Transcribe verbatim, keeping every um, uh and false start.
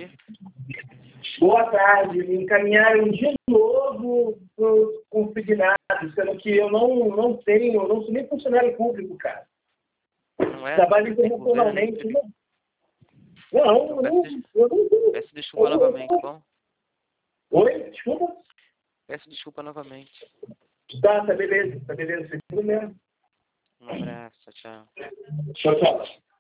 tarde. Boa tarde. Me encaminharam de novo para os consignados, sendo que eu não, não tenho, não sou nem funcionário público, cara. Não é? Trabalho internacionalmente. Não, não, eu não, eu não. Peço desculpa eu não, novamente, bom? Oi? Desculpa? Peço desculpa novamente. Tá, tá beleza, tá beleza. Tudo mesmo. Um abraço, tchau. Tchau, tchau.